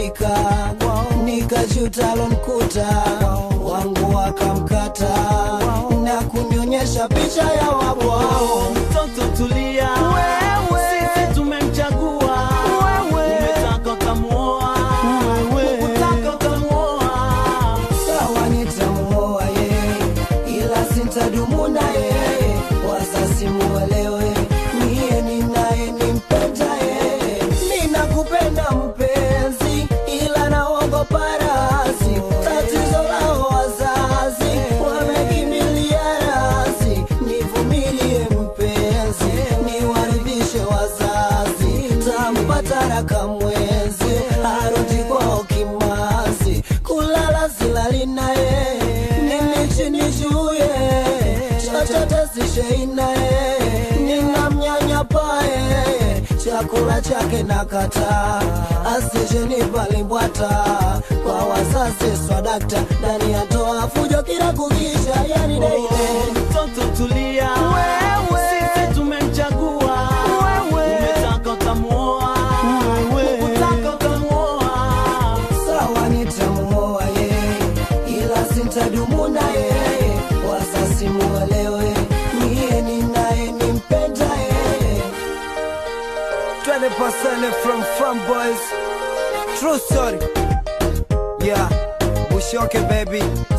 nilipofika nikajuta lonkuta wangu wakamkata na kunionyesha picha ya wapo wao. Mtoto tulia, sisi tumemchagua, umetaka utamuoa, ukutaka utamuoa. Sawa nitamuoa yeye, ila sintadumu na yeye, wazazi muelewe niye ninaye nimpenda yeye. Ninakupenda mpenzi, ila naogopa razi, tatizo lao wazazi wamekimbilia razi. Nivumilie mpenzi, niwaridhishe wazazi, tampata raka mwezi arudi kwao kimazi. Kulala silali naye, nini chini juye, chochote sishei naye, ninamnyanyapa yeye, chakula chake nakata, asije nipalimbwata kwa wazazi swadakta, ndani ya toa fujo kila kukisha, yani daile. Mtoto tulia, sisi tumemchagua, umetaka utamuoa, ukutaka utamuoa. Sawa nitamuoa yeye, ila sintadumu na yeye, wazazi muelewe niye ninaye nimpenda yeye. 20% from Fun Boys, true story. Yeah, Bushoke baby.